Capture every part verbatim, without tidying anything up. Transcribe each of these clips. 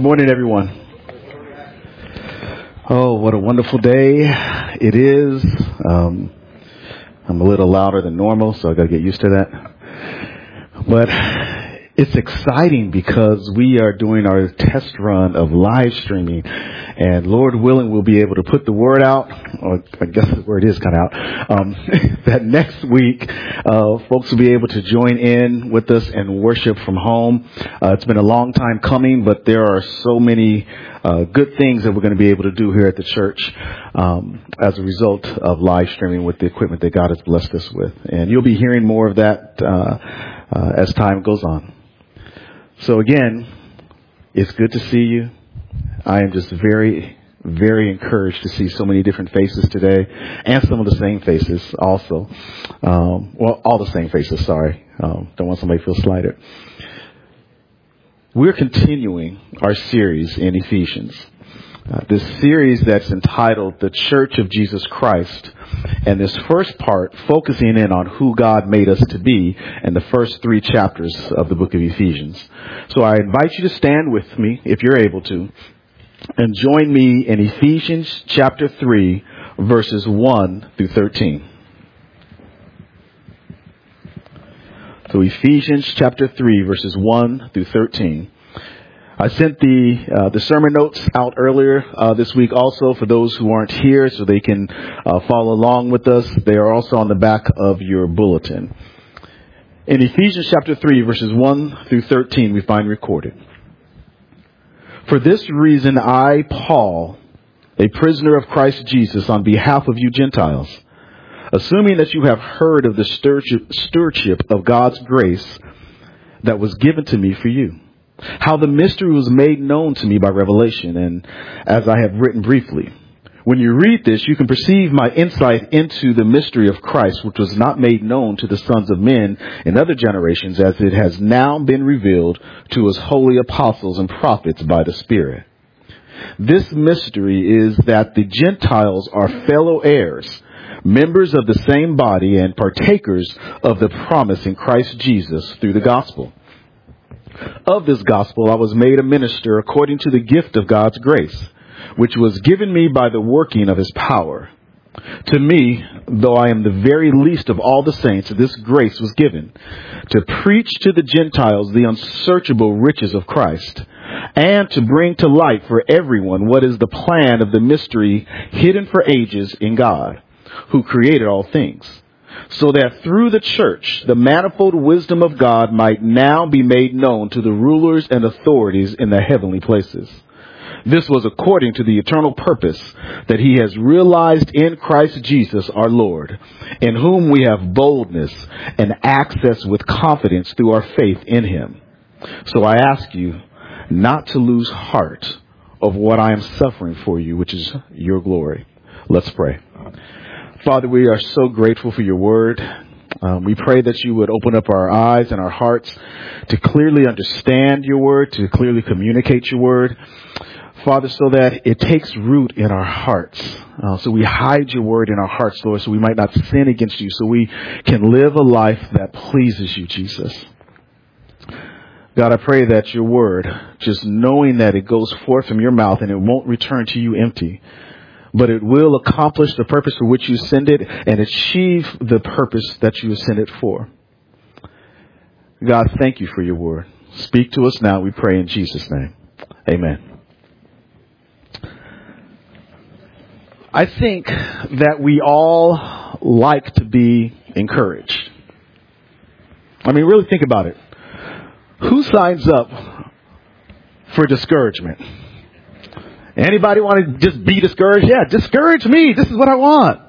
morning, everyone. Oh, what a wonderful day it is. Um, I'm a little louder than normal, so I got to get used to that. But it's exciting because we are doing our test run of live streaming, and Lord willing, we'll be able to put the word out, or I guess the word is kind of out, um, that next week uh, folks will be able to join in with us and worship from home. Uh, it's been a long time coming, but there are so many uh, good things that we're going to be able to do here at the church um, as a result of live streaming with the equipment that God has blessed us with. And you'll be hearing more of that uh, uh, as time goes on. So again, it's good to see you. I am just very, very encouraged to see so many different faces today, and some of the same faces also. Um, well, all the same faces, sorry. Um, don't want somebody to feel slighted. We're continuing our series in Ephesians. Uh, this series that's entitled The Church of Jesus Christ. And this first part focusing in on who God made us to be in the first three chapters of the book of Ephesians. So I invite you to stand with me, if you're able to, and join me in Ephesians chapter three, verses one through thirteen. So Ephesians chapter three, verses one through thirteen. I sent the uh, the sermon notes out earlier uh, this week also for those who aren't here so they can uh, follow along with us. They are also on the back of your bulletin. In Ephesians chapter three, verses one through thirteen, we find recorded. For this reason, I, Paul, a prisoner of Christ Jesus, on behalf of you Gentiles, assuming that you have heard of the stewardship of God's grace that was given to me for you, how the mystery was made known to me by revelation, and as I have written briefly. When you read this, you can perceive my insight into the mystery of Christ, which was not made known to the sons of men in other generations, as it has now been revealed to his holy apostles and prophets by the Spirit. This mystery is that the Gentiles are fellow heirs, members of the same body, and partakers of the promise in Christ Jesus through the gospel. Of this gospel I was made a minister according to the gift of God's grace, which was given me by the working of his power. To me, though I am the very least of all the saints, this grace was given, to preach to the Gentiles the unsearchable riches of Christ, and to bring to light for everyone what is the plan of the mystery hidden for ages in God, who created all things, so that through the church the manifold wisdom of God might now be made known to the rulers and authorities in the heavenly places. This was according to the eternal purpose that he has realized in Christ Jesus our Lord, in whom we have boldness and access with confidence through our faith in him. So I ask you not to lose heart of what I am suffering for you, which is your glory. Let's pray. Father, we are so grateful for your word. Um, we pray that you would open up our eyes and our hearts to clearly understand your word, to clearly communicate your word. Father, so that it takes root in our hearts. Uh, so we hide your word in our hearts, Lord, so we might not sin against you, so we can live a life that pleases you, Jesus. God, I pray that your word, just knowing that it goes forth from your mouth and it won't return to you empty, but it will accomplish the purpose for which you send it and achieve the purpose that you send it for. God, thank you for your word. Speak to us now, we pray in Jesus' name. Amen. I think that we all like to be encouraged. I mean, really think about it. Who signs up for discouragement? Anybody want to just be discouraged? Yeah, discourage me. This is what I want.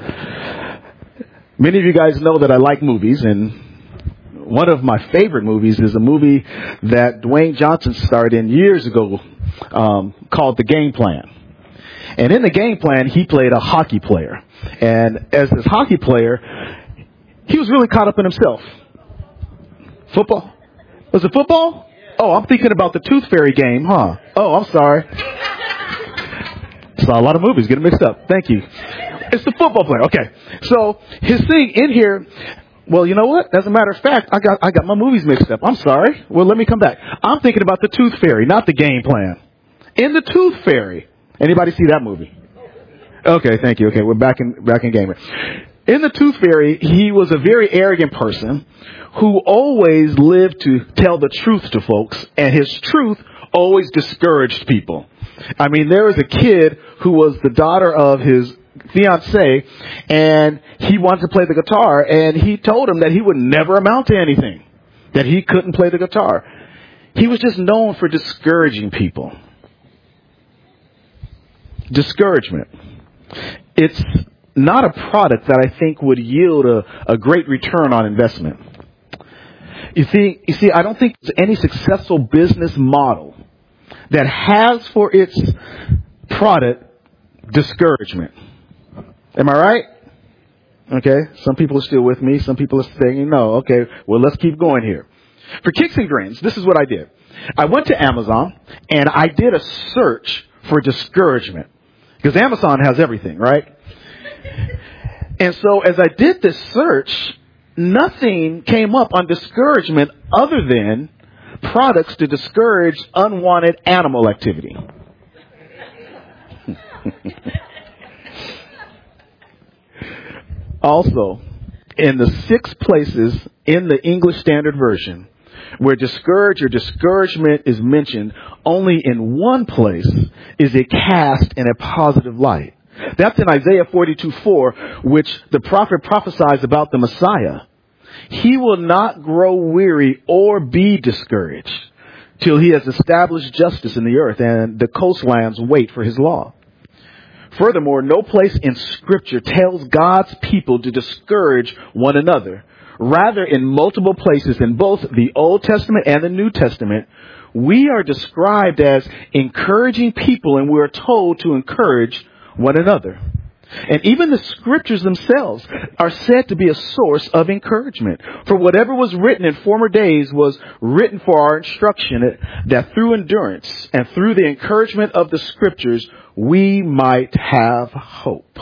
Many of you guys know that I like movies, and one of my favorite movies is a movie that Dwayne Johnson starred in years ago um, called The Game Plan. And in The Game Plan, he played a hockey player. And as this hockey player, he was really caught up in himself. Football? Was it football? Oh, I'm thinking about the Tooth Fairy game, huh? Oh, I'm sorry. Saw a lot of movies, getting mixed up. Thank you. It's the football player. Okay. So his thing in here, well, you know what? As a matter of fact, I got I got my movies mixed up. I'm sorry. Well, let me come back. I'm thinking about the Tooth Fairy, not The Game Plan. In The Tooth Fairy. Anybody see that movie? Okay, thank you. Okay, we're back in, back in game. In The Tooth Fairy, he was a very arrogant person who always lived to tell the truth to folks, and his truth always discouraged people. I mean, there was a kid who was the daughter of his fiancée, and he wanted to play the guitar, and he told him that he would never amount to anything, that he couldn't play the guitar. He was just known for discouraging people. Discouragement. It's not a product that I think would yield a, a great return on investment. You see, you see, I don't think there's any successful business model that has for its product discouragement. Am I right? Okay. Some people are still with me. Some people are saying, no. Okay. Well, let's keep going here. For kicks and grins, this is what I did. I went to Amazon and I did a search for discouragement. Because Amazon has everything, right? And so as I did this search, nothing came up on discouragement other than products to discourage unwanted animal activity. Also, in the six places in the English Standard Version where discourage or discouragement is mentioned, only in one place is it cast in a positive light. That's in Isaiah forty-two four, which the prophet prophesies about the Messiah. He will not grow weary or be discouraged till he has established justice in the earth and the coastlands wait for his law. Furthermore, no place in Scripture tells God's people to discourage one another. Rather, in multiple places in both the Old Testament and the New Testament, we are described as encouraging people, and we are told to encourage one another. And even the Scriptures themselves are said to be a source of encouragement. For whatever was written in former days was written for our instruction, that through endurance and through the encouragement of the Scriptures, we might have hope.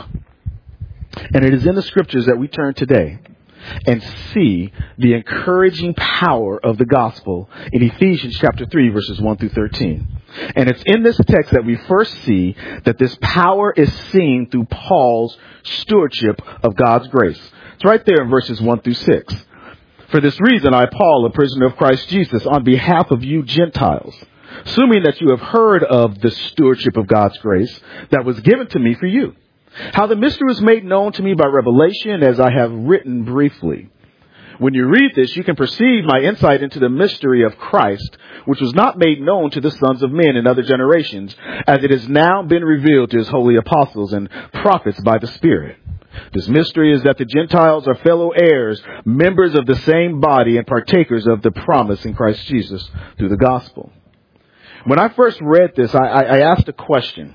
And it is in the Scriptures that we turn today and see the encouraging power of the gospel in Ephesians chapter three, verses one through thirteen. And it's in this text that we first see that this power is seen through Paul's stewardship of God's grace. It's right there in verses one through six. For this reason, I, Paul, a prisoner of Christ Jesus, on behalf of you Gentiles, assuming that you have heard of the stewardship of God's grace that was given to me for you, how the mystery was made known to me by revelation, as I have written briefly. When you read this, you can perceive my insight into the mystery of Christ, which was not made known to the sons of men in other generations, as it has now been revealed to his holy apostles and prophets by the Spirit. This mystery is that the Gentiles are fellow heirs, members of the same body, and partakers of the promise in Christ Jesus through the gospel. When I first read this, I, I, I asked a question.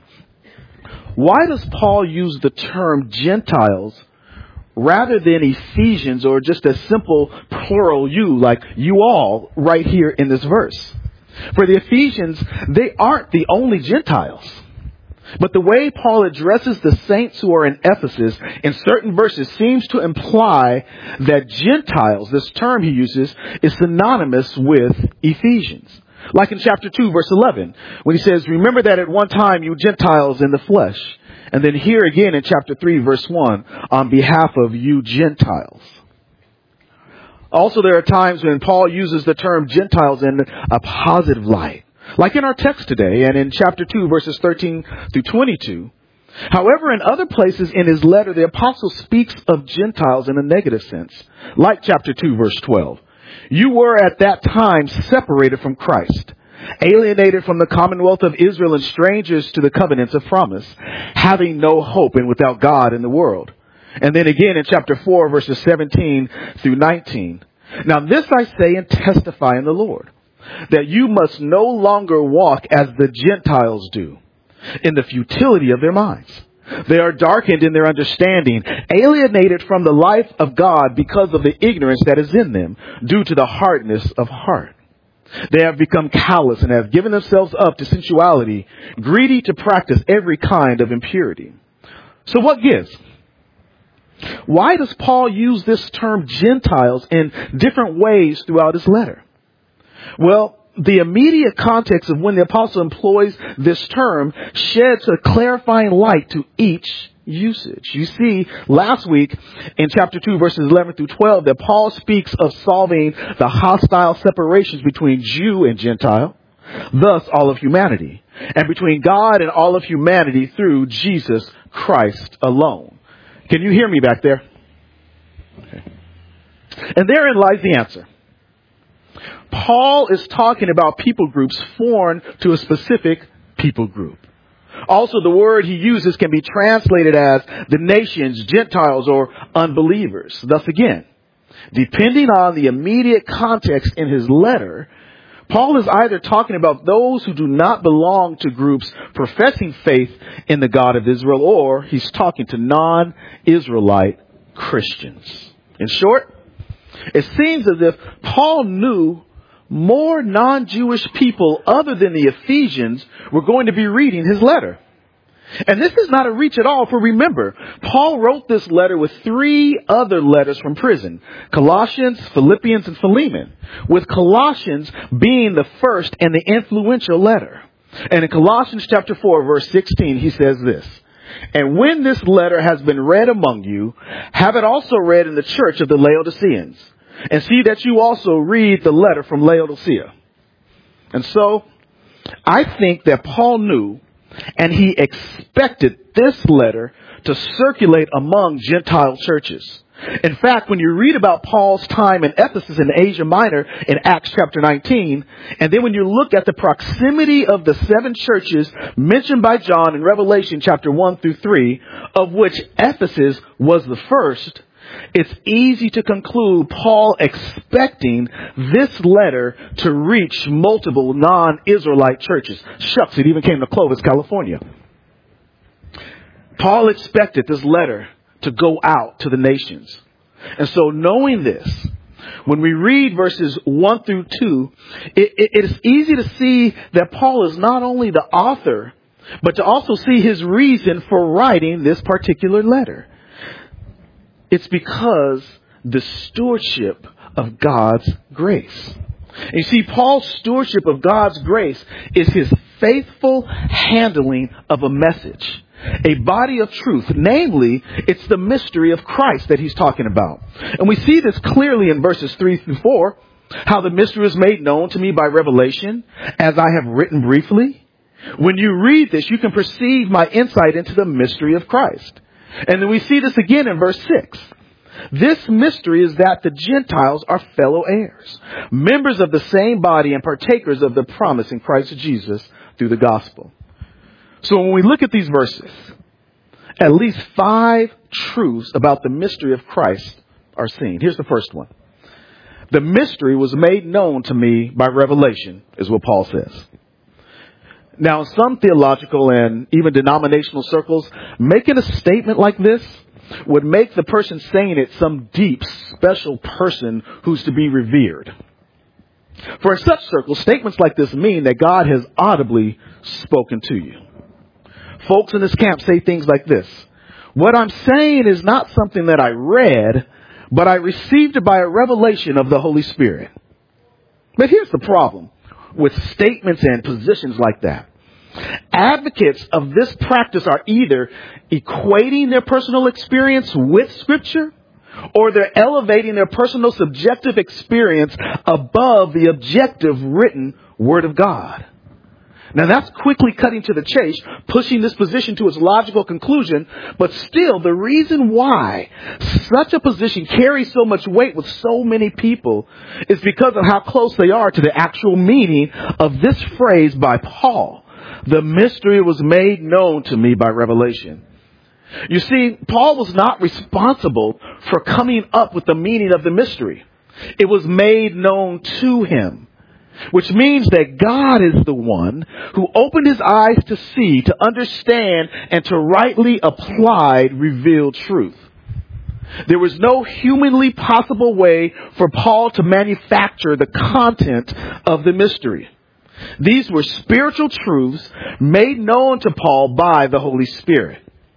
Why does Paul use the term Gentiles rather than Ephesians, or just a simple plural you, like you all, right here in this verse? For the Ephesians, they aren't the only Gentiles. But the way Paul addresses the saints who are in Ephesus in certain verses seems to imply that Gentiles, this term he uses, is synonymous with Ephesians. Like in chapter two, verse eleven, when he says, remember that at one time you Gentiles in the flesh. And then here again in chapter three, verse one, on behalf of you Gentiles. Also, there are times when Paul uses the term Gentiles in a positive light. Like in our text today and in chapter two, verses thirteen through twenty-two. However, in other places in his letter, the apostle speaks of Gentiles in a negative sense. Like chapter two, verse twelve. You were at that time separated from Christ, alienated from the commonwealth of Israel and strangers to the covenants of promise, having no hope and without God in the world. And then again in chapter four, verses seventeen through nineteen. Now this I say and testify in the Lord, that you must no longer walk as the Gentiles do, in the futility of their minds. They are darkened in their understanding, alienated from the life of God because of the ignorance that is in them, due to the hardness of heart. They have become callous and have given themselves up to sensuality, greedy to practice every kind of impurity. So what gives? Why does Paul use this term Gentiles in different ways throughout his letter? Well, the immediate context of when the apostle employs this term sheds a clarifying light to each usage. You see, last week in chapter two, verses eleven through twelve, that Paul speaks of solving the hostile separations between Jew and Gentile, thus all of humanity, and between God and all of humanity through Jesus Christ alone. Can you hear me back there? Okay. And therein lies the answer. Paul is talking about people groups foreign to a specific people group. Also, the word he uses can be translated as the nations, Gentiles, or unbelievers. Thus again, depending on the immediate context in his letter, Paul is either talking about those who do not belong to groups professing faith in the God of Israel, or he's talking to non-Israelite Christians. In short, it seems as if Paul knew more non-Jewish people other than the Ephesians were going to be reading his letter. And this is not a reach at all, for remember, Paul wrote this letter with three other letters from prison: Colossians, Philippians, and Philemon, with Colossians being the first and the influential letter. And in Colossians chapter four, verse sixteen, he says this: "And when this letter has been read among you, have it also read in the church of the Laodiceans. And see that you also read the letter from Laodicea." And so, I think that Paul knew and he expected this letter to circulate among Gentile churches. In fact, when you read about Paul's time in Ephesus in Asia Minor in Acts chapter nineteen, and then when you look at the proximity of the seven churches mentioned by John in Revelation chapter one through three, of which Ephesus was the first, it's easy to conclude Paul expecting this letter to reach multiple non-Israelite churches. Shucks, it even came to Clovis, California. Paul expected this letter to go out to the nations. And so knowing this, when we read verses one through two, it, it, it is easy to see that Paul is not only the author, but to also see his reason for writing this particular letter. It's because the stewardship of God's grace. And you see, Paul's stewardship of God's grace is his faithful handling of a message, a body of truth. Namely, it's the mystery of Christ that he's talking about. And we see this clearly in verses three through four, how the mystery is made known to me by revelation, as I have written briefly. When you read this, you can perceive my insight into the mystery of Christ. And then we see this again in verse six. This mystery is that the Gentiles are fellow heirs, members of the same body and partakers of the promise in Christ Jesus through the gospel. So when we look at these verses, at least five truths about the mystery of Christ are seen. Here's the first one. The mystery was made known to me by revelation, is what Paul says. Now, in some theological and even denominational circles, making a statement like this would make the person saying it some deep, special person who's to be revered. For in such circles, statements like this mean that God has audibly spoken to you. Folks in this camp say things like this: "What I'm saying is not something that I read, but I received it by a revelation of the Holy Spirit." But here's the problem with statements and positions like that. Advocates of this practice are either equating their personal experience with Scripture, or they're elevating their personal subjective experience above the objective written Word of God. Now that's quickly cutting to the chase, pushing this position to its logical conclusion, but still the reason why such a position carries so much weight with so many people is because of how close they are to the actual meaning of this phrase by Paul. The mystery was made known to me by revelation. You see, Paul was not responsible for coming up with the meaning of the mystery. It was made known to him. Which means that God is the one who opened his eyes to see, to understand, and to rightly apply revealed truth. There was no humanly possible way for Paul to manufacture the content of the mystery. These were spiritual truths made known to Paul by the Holy Spirit.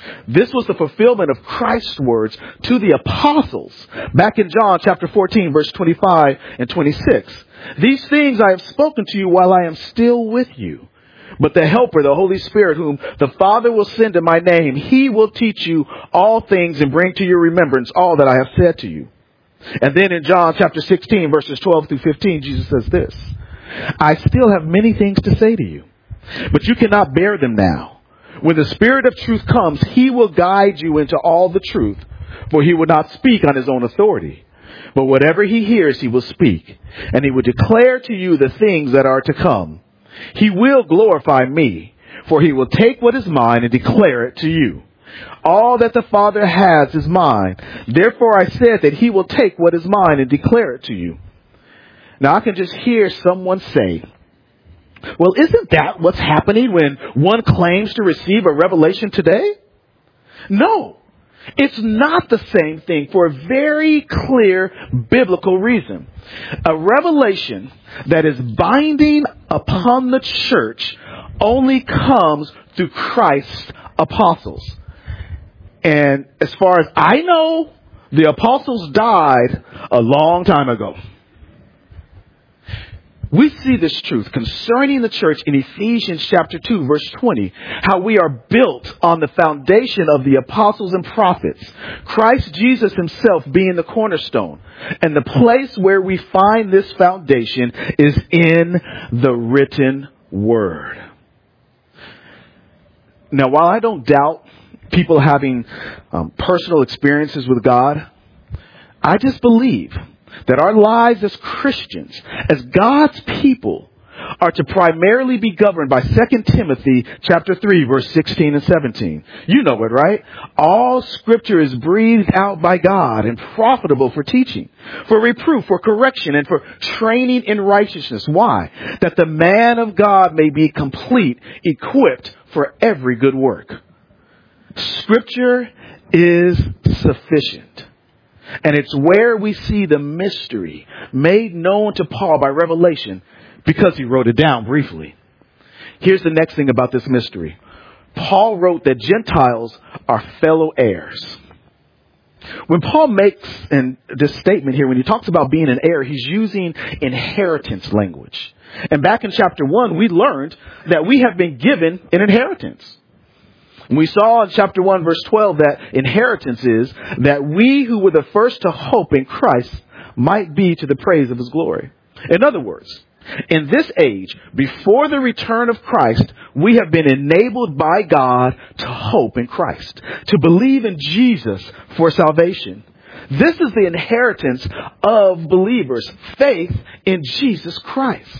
This was the fulfillment of Christ's words to the apostles back in John chapter fourteen, verse twenty-five and twenty-six. These things I have spoken to you while I am still with you. But the Helper, the Holy Spirit, whom the Father will send in my name, he will teach you all things and bring to your remembrance all that I have said to you. And then in John chapter sixteen, verses twelve through fifteen, Jesus says this, I still have many things to say to you, but you cannot bear them now. When the Spirit of truth comes, he will guide you into all the truth, for he will not speak on his own authority. But whatever he hears, he will speak, and he will declare to you the things that are to come. He will glorify me, for he will take what is mine and declare it to you. All that the Father has is mine. Therefore I said that he will take what is mine and declare it to you. Now I can just hear someone say, well, isn't that what's happening when one claims to receive a revelation today? No, it's not the same thing for a very clear biblical reason. A revelation that is binding upon the church only comes through Christ's apostles. And as far as I know, the apostles died a long time ago. We see this truth concerning the church in Ephesians chapter two, verse twenty, how we are built on the foundation of the apostles and prophets, Christ Jesus himself being the cornerstone. And the place where we find this foundation is in the written word. Now, while I don't doubt people having um, personal experiences with God, I just believe that our lives as Christians, as God's people, are to primarily be governed by Second Timothy chapter three, verse sixteen and seventeen. You know it, right? All scripture is breathed out by God and profitable for teaching, for reproof, for correction, and for training in righteousness. Why? That the man of God may be complete, equipped for every good work. Scripture is sufficient. And it's where we see the mystery made known to Paul by revelation because he wrote it down briefly. Here's the next thing about this mystery. Paul wrote that Gentiles are fellow heirs. When Paul makes in this statement here, when he talks about being an heir, he's using inheritance language. And back in chapter one, we learned that we have been given an inheritance. We saw in chapter one, verse twelve, that inheritance is that we who were the first to hope in Christ might be to the praise of his glory. In other words, in this age, before the return of Christ, we have been enabled by God to hope in Christ, to believe in Jesus for salvation. This is the inheritance of believers, faith in Jesus Christ.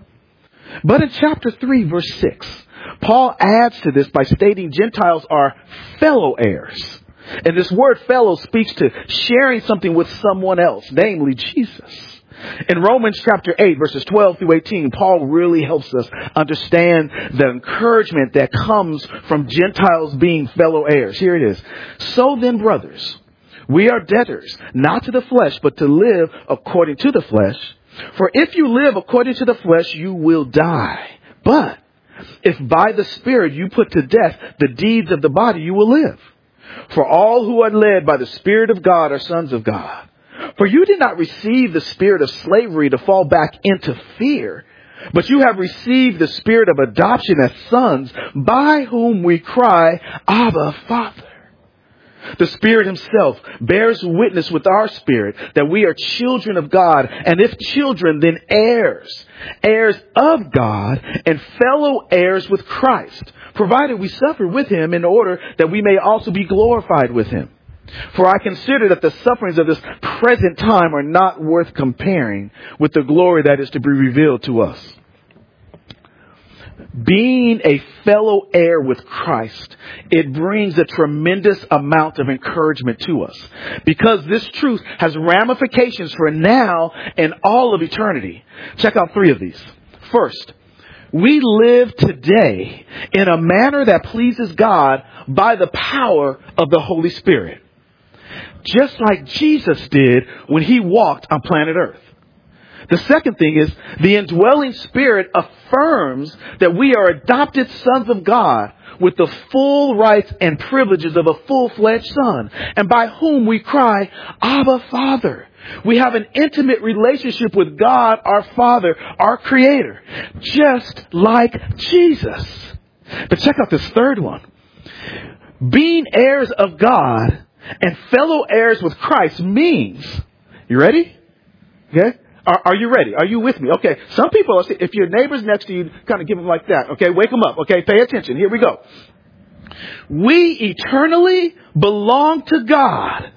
But in chapter three, verse six, Paul adds to this by stating Gentiles are fellow heirs. And this word fellow speaks to sharing something with someone else, namely Jesus. In Romans chapter eight, verses twelve through eighteen, Paul really helps us understand the encouragement that comes from Gentiles being fellow heirs. Here it is. So then, brothers, we are debtors, not to the flesh, but to live according to the flesh. For if you live according to the flesh, you will die. But if by the Spirit you put to death the deeds of the body, you will live. For all who are led by the Spirit of God are sons of God. For you did not receive the spirit of slavery to fall back into fear, but you have received the spirit of adoption as sons, by whom we cry, Abba, Father. The Spirit himself bears witness with our spirit that we are children of God, and if children, then heirs, heirs of God and fellow heirs with Christ, provided we suffer with him in order that we may also be glorified with him. For I consider that the sufferings of this present time are not worth comparing with the glory that is to be revealed to us. Being a fellow heir with Christ, it brings a tremendous amount of encouragement to us, because this truth has ramifications for now and all of eternity. Check out three of these. First, we live today in a manner that pleases God by the power of the Holy Spirit, just like Jesus did when he walked on planet Earth. The second thing is the indwelling Spirit affirms that we are adopted sons of God with the full rights and privileges of a full-fledged son, and by whom we cry, Abba, Father. We have an intimate relationship with God, our Father, our Creator, just like Jesus. But check out this third one. Being heirs of God and fellow heirs with Christ means, you ready? Okay. Are, are you ready? Are you with me? Okay. Some people, if your neighbor's next to you, kind of give them like that. Okay. Wake them up. Okay. Pay attention. Here we go. We eternally belong to God.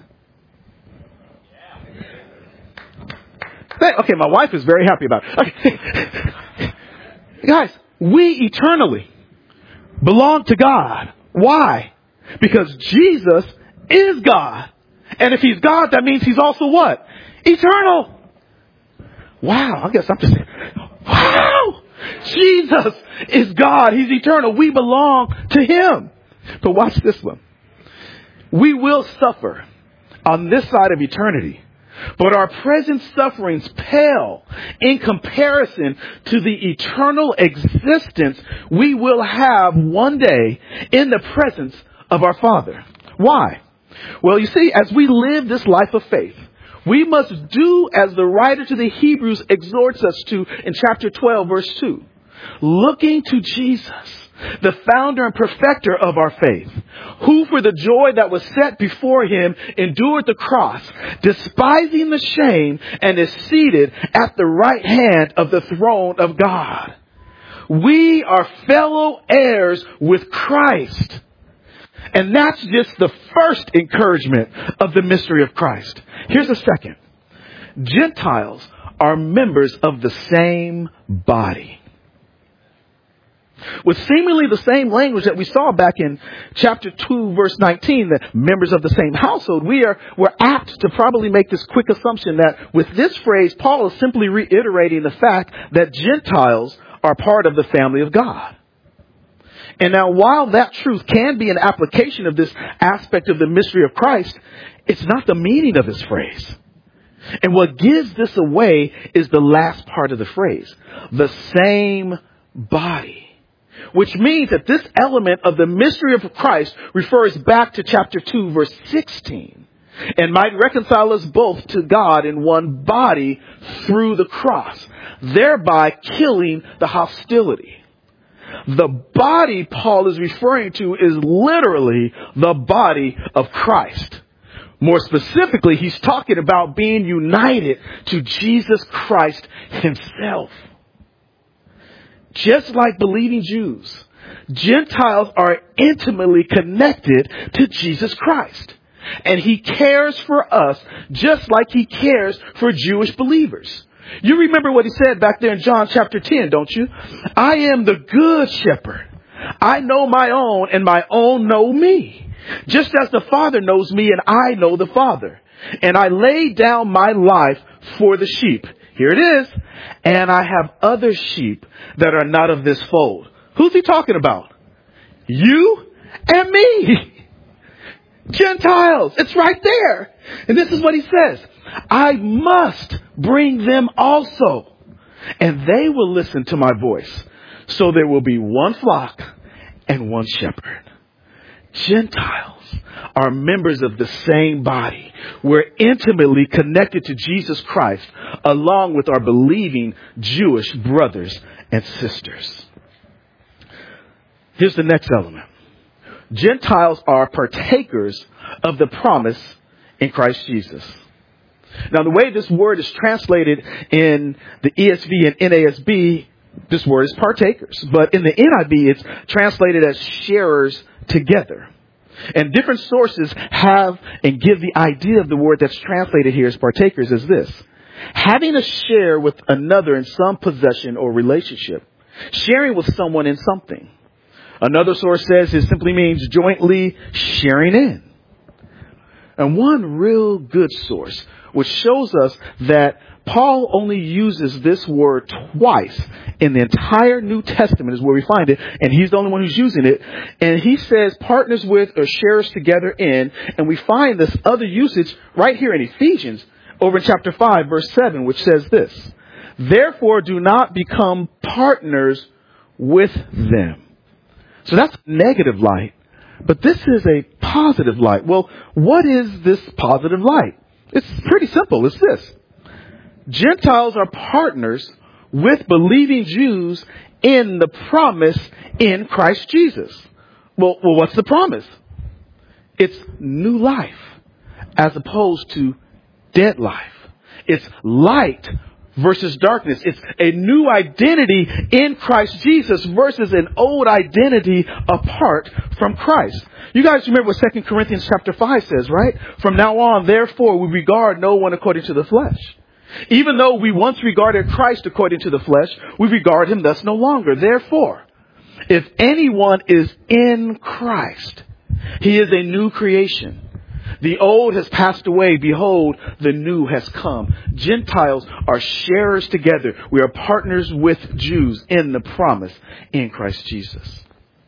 Okay. My wife is very happy about it. Okay. Guys, we eternally belong to God. Why? Because Jesus is God. And if he's God, that means he's also what? Eternal. Wow, I guess I'm just saying, wow, Jesus is God. He's eternal. We belong to him. But watch this one. We will suffer on this side of eternity, but our present sufferings pale in comparison to the eternal existence we will have one day in the presence of our Father. Why? Well, you see, as we live this life of faith, we must do as the writer to the Hebrews exhorts us to in chapter twelve, verse two. Looking to Jesus, the founder and perfecter of our faith, who for the joy that was set before him endured the cross, despising the shame, and is seated at the right hand of the throne of God. We are fellow heirs with Christ. And that's just the first encouragement of the mystery of Christ. Here's the second. Gentiles are members of the same body. With seemingly the same language that we saw back in chapter two, verse nineteen, that members of the same household, we are, we're apt to probably make this quick assumption that with this phrase, Paul is simply reiterating the fact that Gentiles are part of the family of God. And now, while that truth can be an application of this aspect of the mystery of Christ, it's not the meaning of this phrase. And what gives this away is the last part of the phrase, the same body. Which means that this element of the mystery of Christ refers back to chapter two, verse sixteen, and might reconcile us both to God in one body through the cross, thereby killing the hostility. The body Paul is referring to is literally the body of Christ. More specifically, he's talking about being united to Jesus Christ himself. Just like believing Jews, Gentiles are intimately connected to Jesus Christ. And he cares for us just like he cares for Jewish believers. You remember what he said back there in John chapter ten, don't you? I am the good shepherd. I know my own and my own know me. Just as the Father knows me and I know the Father. And I lay down my life for the sheep. Here it is. And I have other sheep that are not of this fold. Who's he talking about? You and me. Gentiles. It's right there. And this is what he says. I must bring them also, and they will listen to my voice. So there will be one flock and one shepherd. Gentiles are members of the same body. We're intimately connected to Jesus Christ along with our believing Jewish brothers and sisters. Here's the next element. Gentiles are partakers of the promise in Christ Jesus. Now, the way this word is translated in the E S V and N A S B, this word is partakers. But in the N I V, it's translated as sharers together. And different sources have and give the idea of the word that's translated here as partakers as this. Having a share with another in some possession or relationship. Sharing with someone in something. Another source says it simply means jointly sharing in. And one real good source, which shows us that Paul only uses this word twice in the entire New Testament is where we find it. And he's the only one who's using it. And he says partners with or shares together in. And we find this other usage right here in Ephesians over in chapter five, verse seven, which says this. Therefore, do not become partners with them. So that's negative light. But this is a positive light. Well, what is this positive light? It's pretty simple. It's this. Gentiles are partners with believing Jews in the promise in Christ Jesus. Well, well, what's the promise? It's new life as opposed to dead life. It's light versus darkness. It's a new identity in Christ Jesus versus an old identity apart from Christ. You guys remember what Second Corinthians chapter five says, right? From now on, therefore, we regard no one according to the flesh. Even though we once regarded Christ according to the flesh, we regard him thus no longer. Therefore, if anyone is in Christ, he is a new creation. The old has passed away. Behold, the new has come. Gentiles are sharers together. We are partners with Jews in the promise in Christ Jesus.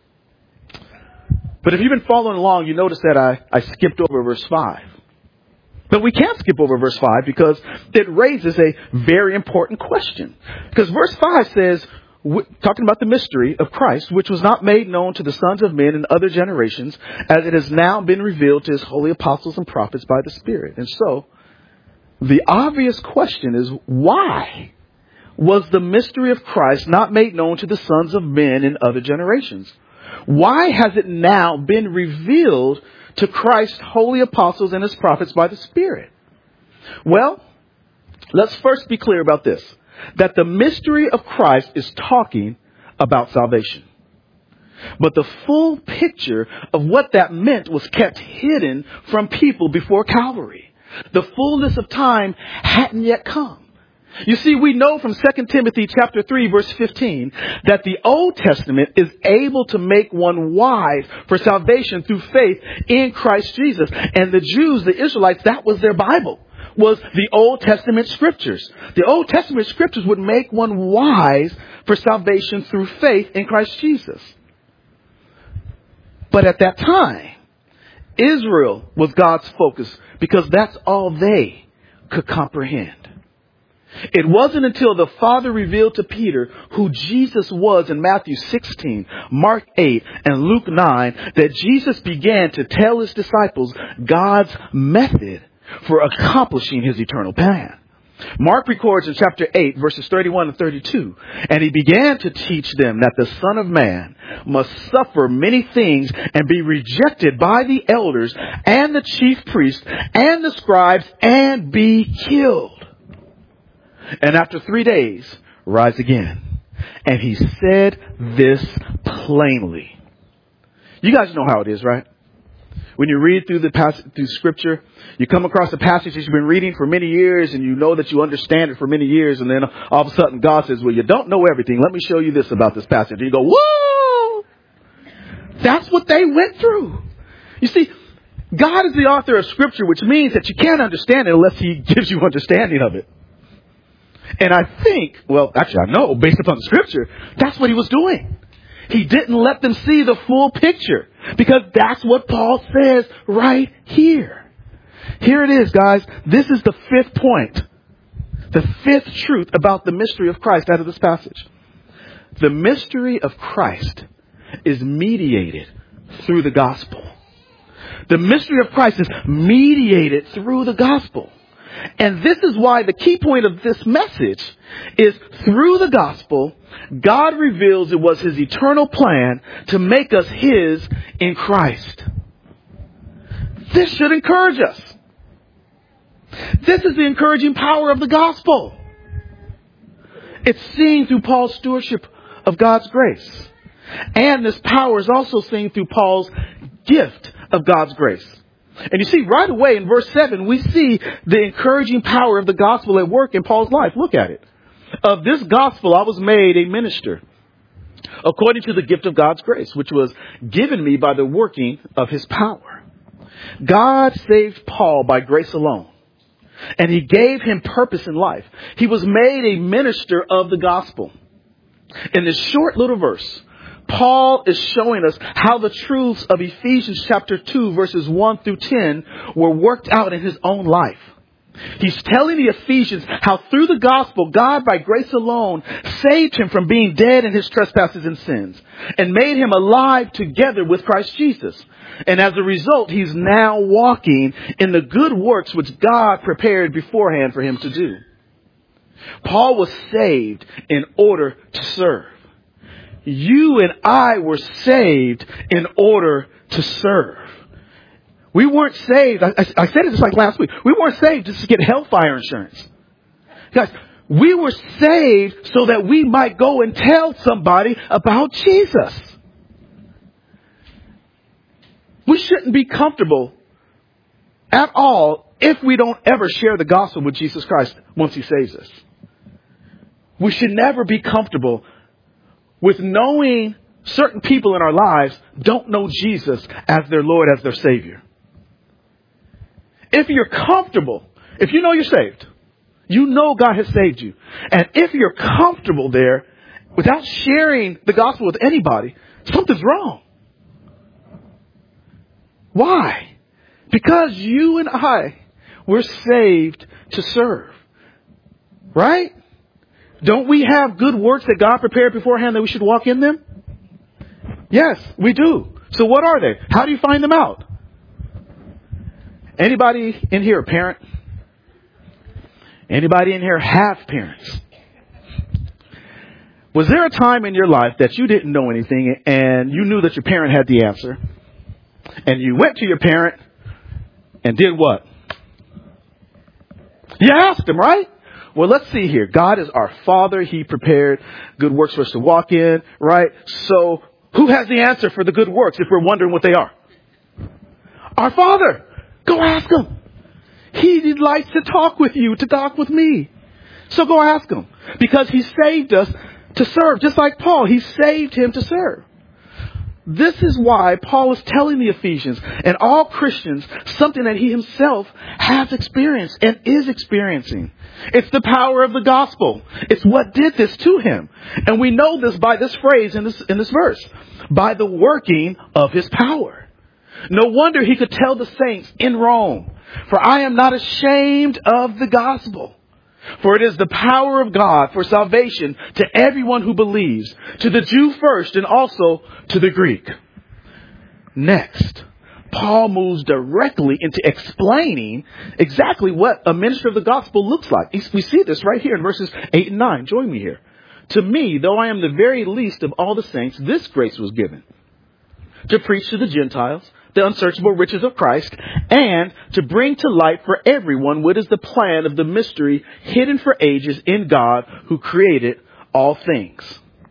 But if you've been following along, you notice that I, I skipped over verse five. But we can't skip over verse five because it raises a very important question. Because verse five says, talking about the mystery of Christ, which was not made known to the sons of men in other generations, as it has now been revealed to his holy apostles and prophets by the Spirit. And so, the obvious question is, why was the mystery of Christ not made known to the sons of men in other generations? Why has it now been revealed to Christ's holy apostles and his prophets by the Spirit? Well, let's first be clear about this. That the mystery of Christ is talking about salvation. But the full picture of what that meant was kept hidden from people before Calvary. The fullness of time hadn't yet come. You see, we know from Second Timothy chapter three, verse fifteen, that the Old Testament is able to make one wise for salvation through faith in Christ Jesus. And the Jews, the Israelites, that was their Bible. Was the Old Testament scriptures. The Old Testament scriptures would make one wise for salvation through faith in Christ Jesus. But at that time, Israel was God's focus because that's all they could comprehend. It wasn't until the Father revealed to Peter who Jesus was in Matthew sixteen, Mark eight, and Luke nine that Jesus began to tell his disciples God's method for accomplishing his eternal plan. Mark records in chapter eight, verses thirty-one and thirty-two, and he began to teach them that the Son of Man must suffer many things and be rejected by the elders and the chief priests and the scribes and be killed. And after three days, rise again. And he said this plainly. You guys know how it is, right? When you read through the passage, through scripture, you come across a passage that you've been reading for many years and you know that you understand it for many years. And then all of a sudden God says, well, you don't know everything. Let me show you this about this passage. And you go, whoa! That's what they went through. You see, God is the author of scripture, which means that you can't understand it unless he gives you understanding of it. And I think, well, actually I know, based upon the scripture, that's what he was doing. He didn't let them see the full picture because that's what Paul says right here. Here it is, guys. This is the fifth point. The fifth truth about the mystery of Christ out of this passage. The mystery of Christ is mediated through the gospel. The mystery of Christ is mediated through the gospel. And this is why the key point of this message is through the gospel, God reveals it was his eternal plan to make us his in Christ. This should encourage us. This is the encouraging power of the gospel. It's seen through Paul's stewardship of God's grace. And this power is also seen through Paul's gift of God's grace. And you see, right away in verse seven, we see the encouraging power of the gospel at work in Paul's life. Look at it. Of this gospel, I was made a minister according to the gift of God's grace, which was given me by the working of his power. God saved Paul by grace alone, and he gave him purpose in life. He was made a minister of the gospel. In this short little verse, Paul is showing us how the truths of Ephesians chapter two, verses one through ten were worked out in his own life. He's telling the Ephesians how through the gospel, God by grace alone saved him from being dead in his trespasses and sins and made him alive together with Christ Jesus. And as a result, he's now walking in the good works which God prepared beforehand for him to do. Paul was saved in order to serve. You and I were saved in order to serve. We weren't saved. I, I said it just like last week. We weren't saved just to get hellfire insurance. Guys, we were saved so that we might go and tell somebody about Jesus. We shouldn't be comfortable at all if we don't ever share the gospel with Jesus Christ once he saves us. We should never be comfortable with knowing certain people in our lives don't know Jesus as their Lord, as their Savior. If you're comfortable, if you know you're saved, you know God has saved you. And if you're comfortable there without sharing the gospel with anybody, something's wrong. Why? Because you and I were saved to serve. Right? Don't we have good works that God prepared beforehand that we should walk in them? Yes, we do. So what are they? How do you find them out? Anybody in here a parent? Anybody in here have parents? Was there a time in your life that you didn't know anything and you knew that your parent had the answer? And you went to your parent and did what? You asked him, right? Well, let's see here. God is our Father. He prepared good works for us to walk in, right? So who has the answer for the good works if we're wondering what they are? Our Father. Go ask him. He likes to talk with you, to talk with me. So go ask him. Because he saved us to serve. Just like Paul, he saved him to serve. This is why Paul is telling the Ephesians and all Christians something that he himself has experienced and is experiencing. It's the power of the gospel. It's what did this to him. And we know this by this phrase in this, in this verse. By the working of his power. No wonder he could tell the saints in Rome, for I am not ashamed of the gospel. For it is the power of God for salvation to everyone who believes, to the Jew first and also to the Greek. Next, Paul moves directly into explaining exactly what a minister of the gospel looks like. We see this right here in verses eight and nine. Join me here. To me, though I am the very least of all the saints, this grace was given to preach to the Gentiles the unsearchable riches of Christ, and to bring to light for everyone what is the plan of the mystery hidden for ages in God who created all things.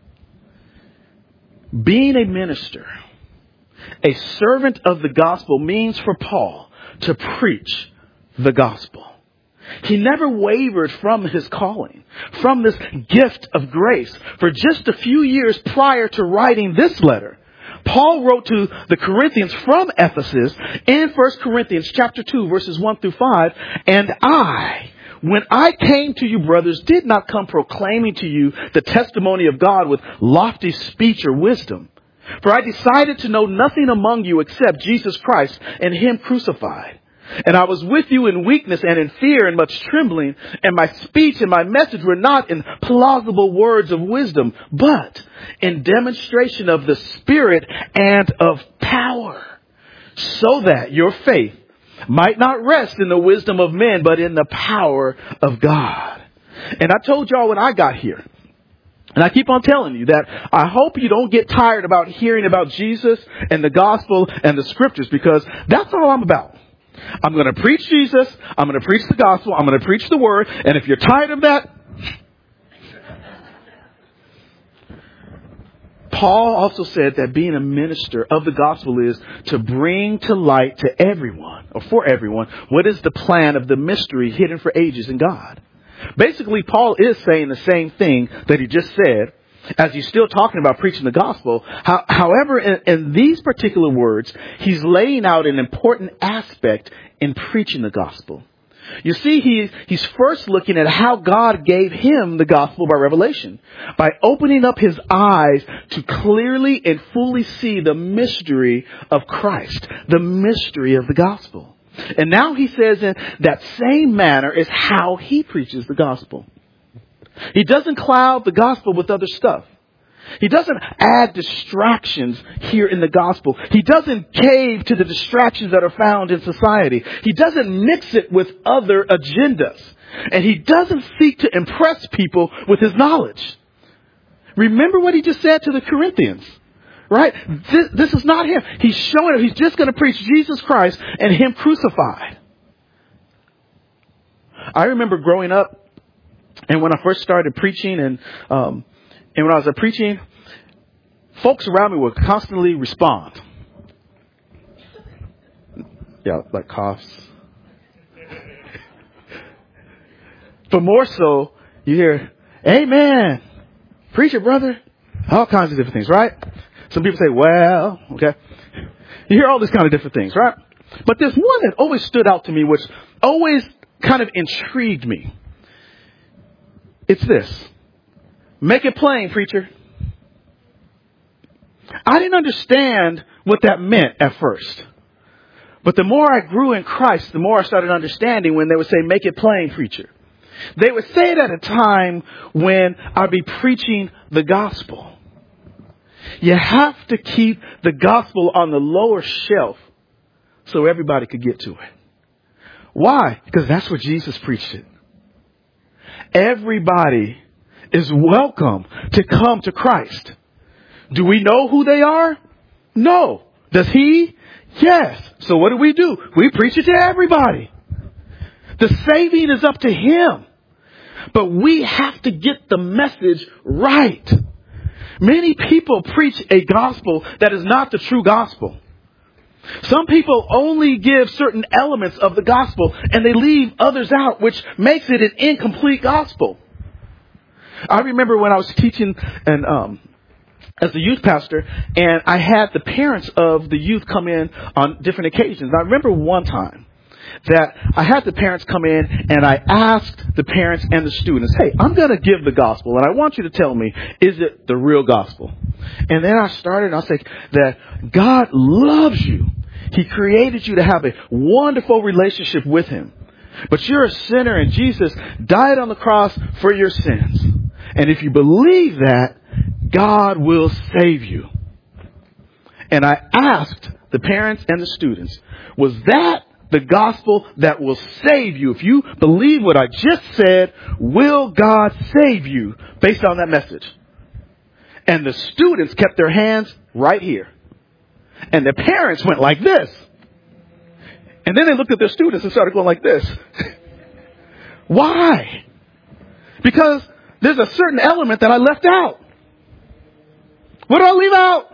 Being a minister, a servant of the gospel, means for Paul to preach the gospel. He never wavered from his calling, from this gift of grace. For just a few years prior to writing this letter, Paul wrote to the Corinthians from Ephesus in First Corinthians chapter two, verses one through five. And I, when I came to you, brothers, did not come proclaiming to you the testimony of God with lofty speech or wisdom. For I decided to know nothing among you except Jesus Christ and him crucified. And I was with you in weakness and in fear and much trembling. And my speech and my message were not in plausible words of wisdom, but in demonstration of the Spirit and of power, so that your faith might not rest in the wisdom of men, but in the power of God. And I told y'all when I got here, and I keep on telling you that I hope you don't get tired about hearing about Jesus and the gospel and the scriptures, because that's all I'm about. I'm going to preach Jesus. I'm going to preach the gospel. I'm going to preach the word. And if you're tired of that, Paul also said that being a minister of the gospel is to bring to light to everyone, or for everyone, what is the plan of the mystery hidden for ages in God. Basically, Paul is saying the same thing that he just said, as he's still talking about preaching the gospel. How, however, in, in these particular words, he's laying out an important aspect in preaching the gospel. You see, he, he's first looking at how God gave him the gospel by revelation, by opening up his eyes to clearly and fully see the mystery of Christ, the mystery of the gospel. And now he says in that same manner is how he preaches the gospel. He doesn't cloud the gospel with other stuff. He doesn't add distractions here in the gospel. He doesn't cave to the distractions that are found in society. He doesn't mix it with other agendas. And he doesn't seek to impress people with his knowledge. Remember what he just said to the Corinthians, right? This, this is not him. He's showing it. He's just going to preach Jesus Christ and him crucified. I remember growing up, and when I first started preaching, and um, and when I was uh, preaching, folks around me would constantly respond. Yeah, like coughs. But more so, you hear, "Amen, preach it, brother." All kinds of different things, right? Some people say, "Well," okay. You hear all these kind of different things, right? But there's one that always stood out to me, which always kind of intrigued me. It's this: "Make it plain, preacher." I didn't understand what that meant at first. But the more I grew in Christ, the more I started understanding when they would say, "Make it plain, preacher." They would say it at a time when I'd be preaching the gospel. You have to keep the gospel on the lower shelf so everybody could get to it. Why? Because that's where Jesus preached it. Everybody is welcome to come to Christ. Do we know who they are? No. Does he? Yes. So what do we do? We preach it to everybody. The saving is up to him. But we have to get the message right. Many people preach a gospel that is not the true gospel. Some people only give certain elements of the gospel and they leave others out, which makes it an incomplete gospel. I remember when I was teaching and um, as a youth pastor, and I had the parents of the youth come in on different occasions. I remember one time that I had the parents come in and I asked the parents and the students, "Hey, I'm going to give the gospel and I want you to tell me, is it the real gospel?" And then I started and I said that God loves you. He created you to have a wonderful relationship with him. But you're a sinner and Jesus died on the cross for your sins. And if you believe that, God will save you. And I asked the parents and the students, was that the gospel that will save you? If you believe what I just said, will God save you based on that message? And the students kept their hands right here. And the parents went like this. And then they looked at their students and started going like this. Why? Because there's a certain element that I left out. What did I leave out?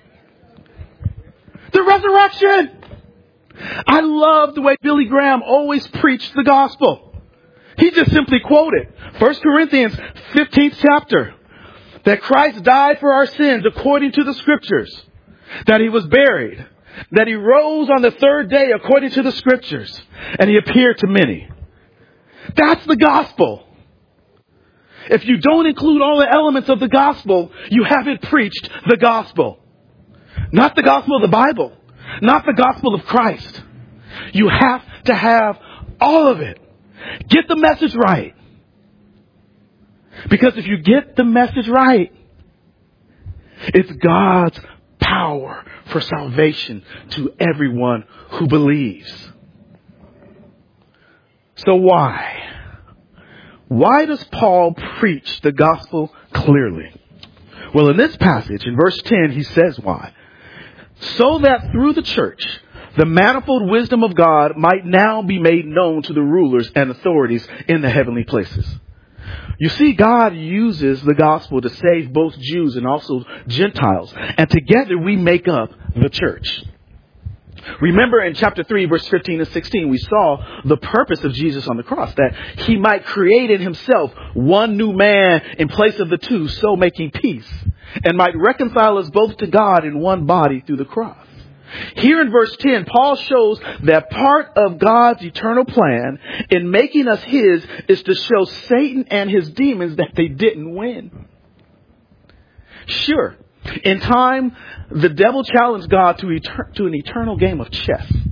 The resurrection. I love the way Billy Graham always preached the gospel. He just simply quoted First Corinthians fifteenth chapter. That Christ died for our sins according to the scriptures. That he was buried. That he rose on the third day according to the scriptures. And he appeared to many. That's the gospel. If you don't include all the elements of the gospel, you haven't preached the gospel. Not the gospel of the Bible. Not the gospel of Christ. You have to have all of it. Get the message right. Because if you get the message right, it's God's power for salvation to everyone who believes. So why? Why does Paul preach the gospel clearly? Well, in this passage, in verse ten, he says why. So that through the church, the manifold wisdom of God might now be made known to the rulers and authorities in the heavenly places. You see, God uses the gospel to save both Jews and also Gentiles. And together we make up the church. Remember in chapter three, verse fifteen and sixteen, we saw the purpose of Jesus on the cross, that he might create in himself one new man in place of the two, so making peace, and might reconcile us both to God in one body through the cross. Here in verse ten, Paul shows that part of God's eternal plan in making us his is to show Satan and his demons that they didn't win. Sure, in time, the devil challenged God to, etern- to an eternal game of chess.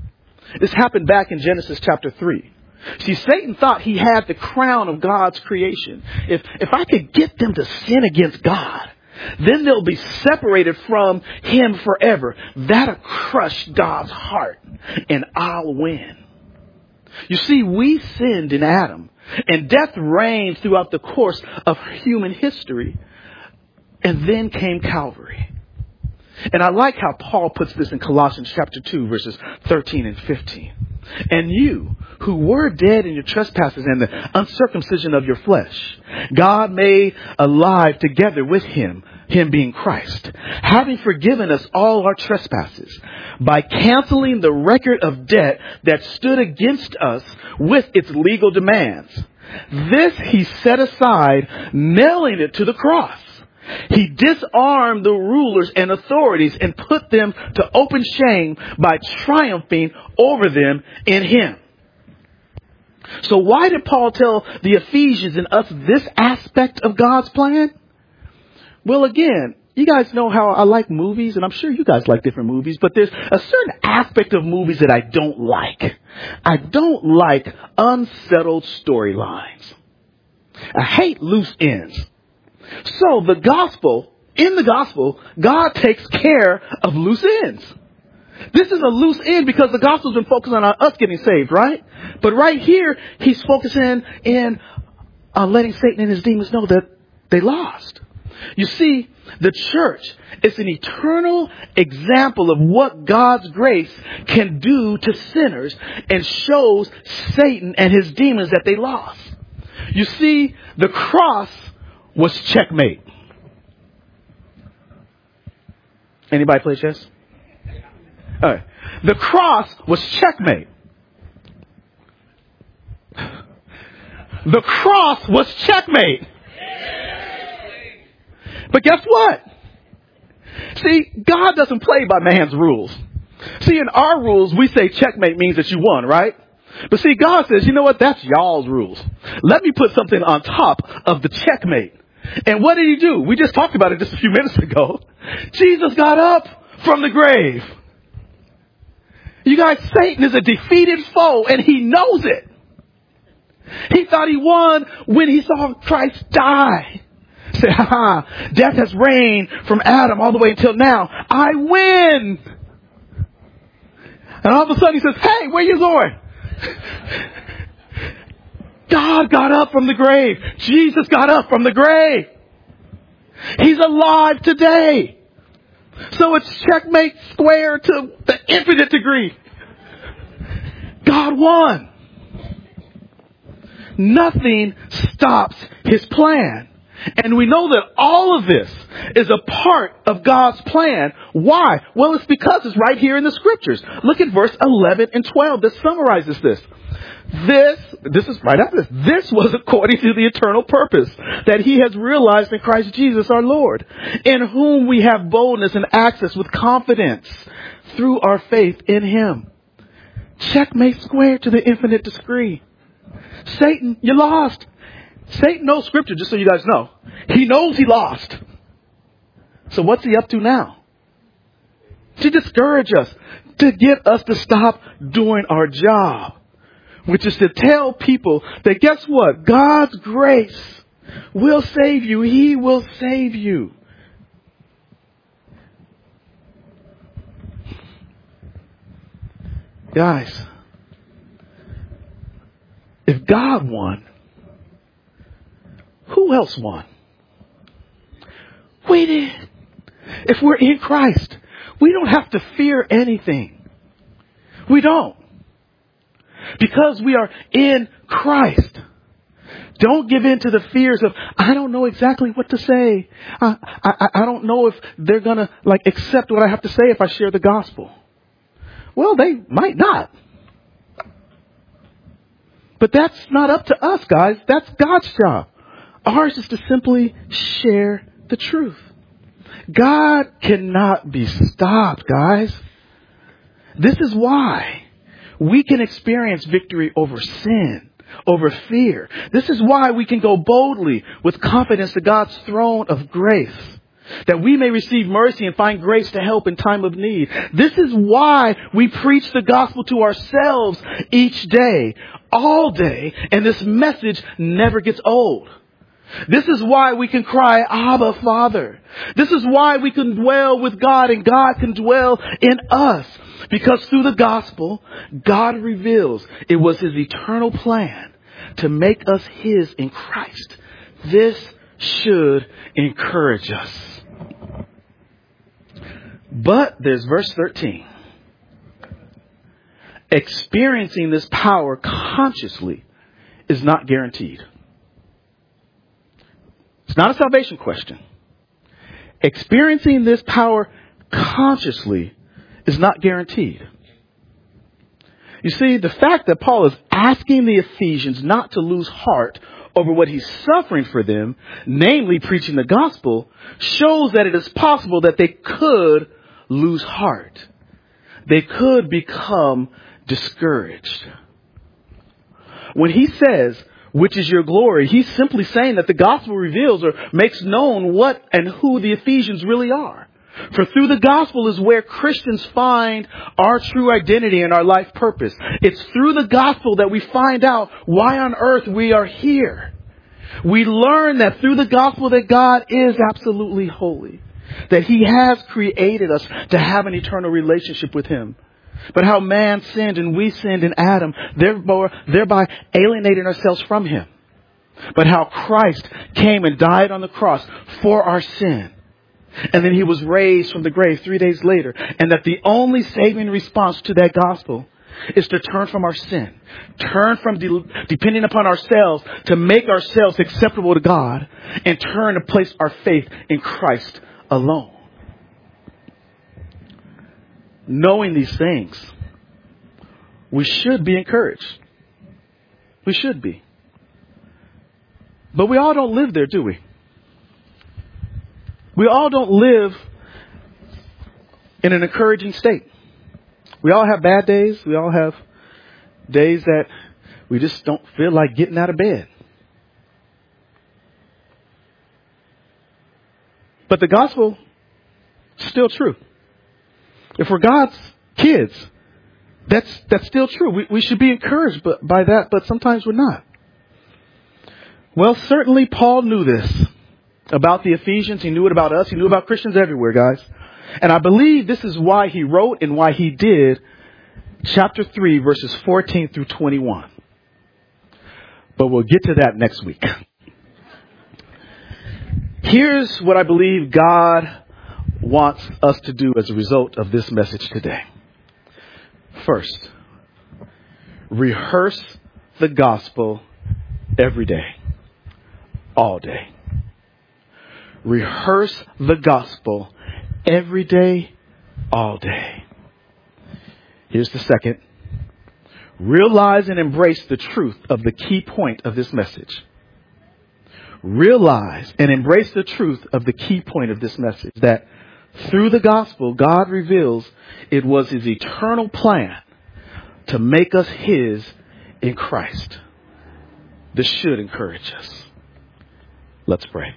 This happened back in Genesis chapter three. See, Satan thought he had the crown of God's creation. If, if I could get them to sin against God, then they'll be separated from him forever. That'll crush God's heart and I'll win. You see, we sinned in Adam and death reigned throughout the course of human history. And then came Calvary. And I like how Paul puts this in Colossians chapter two, verses thirteen and fifteen. And you, who were dead in your trespasses and the uncircumcision of your flesh, God made alive together with him, him being Christ, having forgiven us all our trespasses by canceling the record of debt that stood against us with its legal demands. This he set aside, nailing it to the cross. He disarmed the rulers and authorities and put them to open shame by triumphing over them in him. So why did Paul tell the Ephesians and us this aspect of God's plan? Well, again, you guys know how I like movies, and I'm sure you guys like different movies, but there's a certain aspect of movies that I don't like. I don't like unsettled storylines. I hate loose ends. So the gospel, in the gospel, God takes care of loose ends. This is a loose end because the gospel's been focusing on us getting saved, right? But right here, he's focusing in on letting Satan and his demons know that they lost. You see, the church is an eternal example of what God's grace can do to sinners and shows Satan and his demons that they lost. You see, the cross was checkmate. Anybody play chess? All right. The cross was checkmate. The cross was checkmate. But guess what? See, God doesn't play by man's rules. See, in our rules, we say checkmate means that you won, right? But see, God says, you know what? That's y'all's rules. Let me put something on top of the checkmate. And what did he do? We just talked about it just a few minutes ago. Jesus got up from the grave. You guys, Satan is a defeated foe and he knows it. He thought he won when he saw Christ die. Say, ha ha, death has reigned from Adam all the way until now. I win. And all of a sudden he says, hey, where you going? God got up from the grave. Jesus got up from the grave. He's alive today. So it's checkmate square to the infinite degree. God won. Nothing stops his plan. And we know that all of this is a part of God's plan. Why? Well, it's because it's right here in the scriptures. Look at verse eleven and twelve that summarizes this. This, this is right after this. This was according to the eternal purpose that he has realized in Christ Jesus our Lord, in whom we have boldness and access with confidence through our faith in him. Checkmate squared to the infinite degree. Satan, you lost. Satan knows scripture, just so you guys know. He knows he lost. So what's he up to now? To discourage us, to get us to stop doing our job, which is to tell people that guess what? God's grace will save you. He will save you. Guys, if God won, who else won? We did. If we're in Christ, we don't have to fear anything. We don't. Because we are in Christ. Don't give in to the fears of, I don't know exactly what to say. I, I, I don't know if they're going to like accept what I have to say if I share the gospel. Well, they might not. But that's not up to us, guys. That's God's job. Ours is to simply share the truth. God cannot be stopped, guys. This is why we can experience victory over sin, over fear. This is why we can go boldly with confidence to God's throne of grace. that we may receive mercy and find grace to help in time of need. This is why we preach the gospel to ourselves each day, all day, and this message never gets old. This is why we can cry, Abba, Father. This is why we can dwell with God and God can dwell in us. Because through the gospel, God reveals it was his eternal plan to make us his in Christ. This should encourage us. But there's verse thirteen. Experiencing this power consciously is not guaranteed. It's not a salvation question. Experiencing this power consciously is not guaranteed. You see, the fact that Paul is asking the Ephesians not to lose heart over what he's suffering for them, namely preaching the gospel, shows that it is possible that they could lose heart. They could become discouraged. When he says, which is your glory, he's simply saying that the gospel reveals or makes known what and who the Ephesians really are. For through the gospel is where Christians find our true identity and our life purpose. It's through the gospel that we find out why on earth we are here. We learn that through the gospel that God is absolutely holy, that he has created us to have an eternal relationship with him. But how man sinned and we sinned in Adam, thereby alienating ourselves from him. But how Christ came and died on the cross for our sin. And then he was raised from the grave three days later. And that the only saving response to that gospel is to turn from our sin. Turn from de- depending upon ourselves to make ourselves acceptable to God. And turn to place our faith in Christ alone. Knowing these things, we should be encouraged. We should be. But we all don't live there, do we? We all don't live in an encouraging state. We all have bad days. We all have days that we just don't feel like getting out of bed. But the gospel is still true. If we're God's kids, that's that's still true. We, we should be encouraged by that, but sometimes we're not. Well, certainly Paul knew this about the Ephesians. He knew it about us. He knew about Christians everywhere, guys. And I believe this is why he wrote and why he did chapter three, verses fourteen through twenty-one. But we'll get to that next week. Here's what I believe God wants us to do as a result of this message today. First, rehearse the gospel every day, all day. Rehearse the gospel every day, all day. Here's the second. Realize and embrace the truth of the key point of this message. Realize and embrace the truth of the key point of this message, that through the gospel, God reveals it was his eternal plan to make us his in Christ. This should encourage us. Let's pray.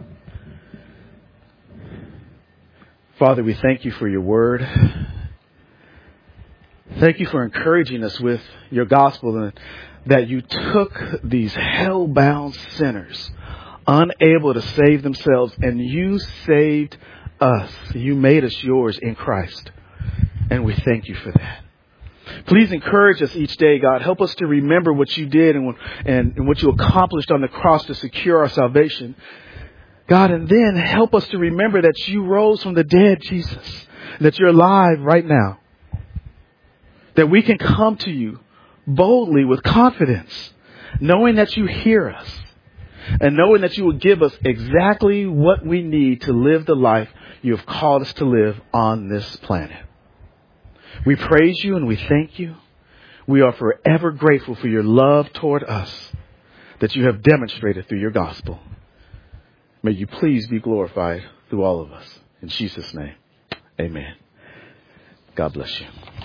Father, we thank you for your word. Thank you for encouraging us with your gospel, and that you took these hell-bound sinners, unable to save themselves, and you saved us. You made us yours in Christ. And we thank you for that. Please encourage us each day, God. Help us to remember what you did and, and, and what you accomplished on the cross to secure our salvation. God, and then help us to remember that you rose from the dead, Jesus. That you're alive right now. That we can come to you boldly with confidence, knowing that you hear us. And knowing that you will give us exactly what we need to live the life you have called us to live on this planet. We praise you and we thank you. We are forever grateful for your love toward us that you have demonstrated through your gospel. May you please be glorified through all of us. In Jesus' name, amen. God bless you.